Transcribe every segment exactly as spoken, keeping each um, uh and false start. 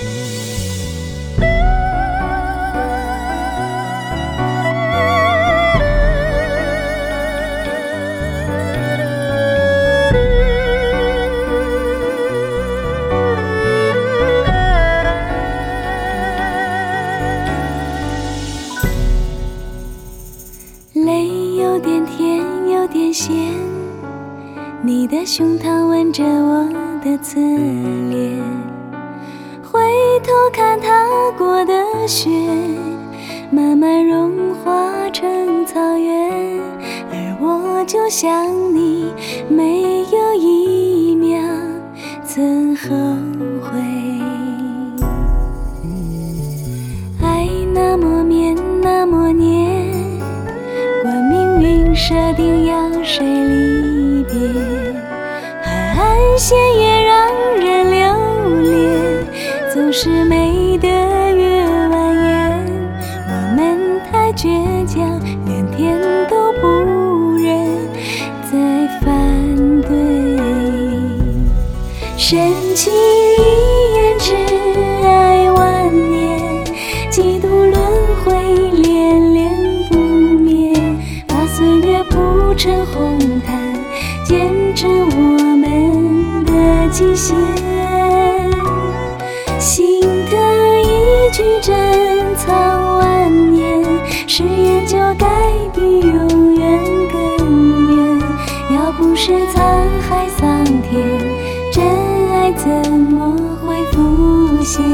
泪有点甜，有点咸，你的胸膛吻着我的侧脸，回头看踏过的雪，慢慢融化成草原，而我就像你，没有一秒曾后悔。爱那么绵，那么黏，管命运设定要谁离别，海岸线也让人留恋，总是美得越蜿蜒，我们太倔强，连天都不忍再反对。深情一言，挚爱万年，几度轮回，恋恋不灭，把岁月铺成红毯，见证我们的极限。心的一句珍藏万年，誓言就该比永远更远。要不是沧海桑田，真爱怎么会浮现？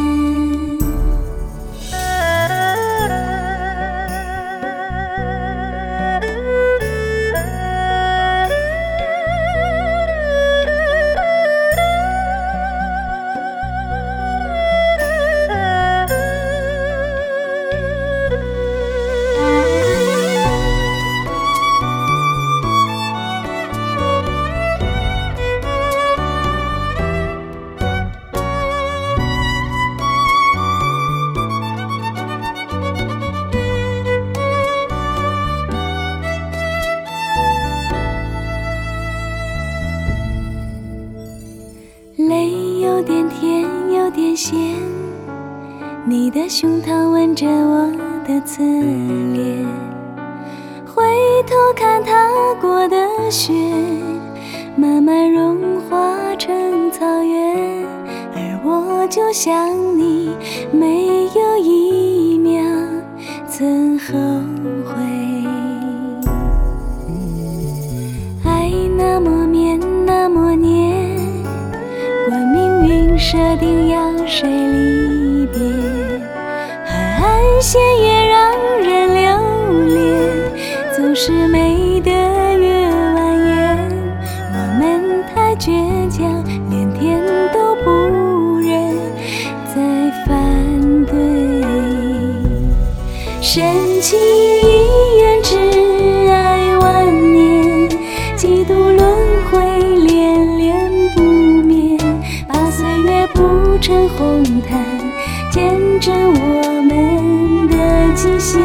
泪有点甜，有点咸，你的胸膛吻着我的侧脸，回头看踏过的雪，慢慢融化成草原，而我就像你，没有一秒曾后悔。爱那么绵，那么黏，管命运设定要谁离别，海岸线也让人留恋，总是美得越蜿蜒，我们太倔强，连天都不忍再反对。深情一言，挚爱万年，几度轮回，恋恋不灭，把岁月铺成红毯，见证我们的极限。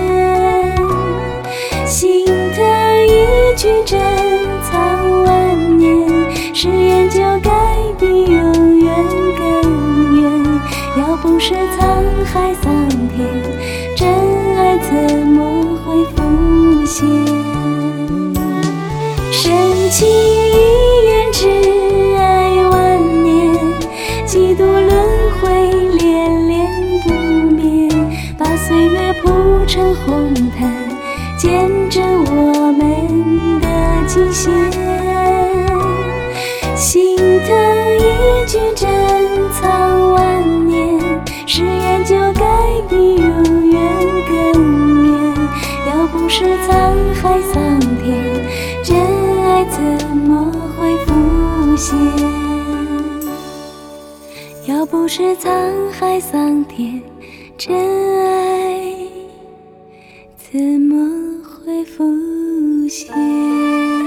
心的一句珍藏万年，誓言就该比永远更远。要不是沧海桑田，真爱怎么会浮现？深情一言，挚爱万年，几度轮回，恋恋不灭，把岁月铺成红毯，见证我们的极限。心的一句珍藏万年，誓言就该比永远更远。要不是沧海桑田，真爱怎么会浮现？要不是沧海桑田，真爱怎么会浮现？